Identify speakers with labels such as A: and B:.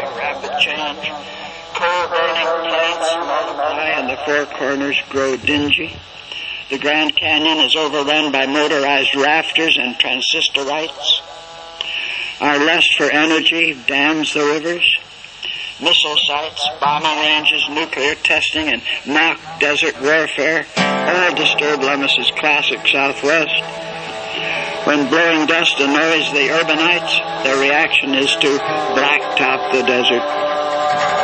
A: rapid change. Coal-burning plants multiply and the four corners grow dingy. The Grand Canyon is overrun by motorized rafters and transistorites. Our lust for energy dams the rivers. Missile sites, bombing ranges, nuclear testing, and mock desert warfare all disturb Lemmus's classic Southwest. When blowing dust annoys the urbanites, their reaction is to blacktop the desert.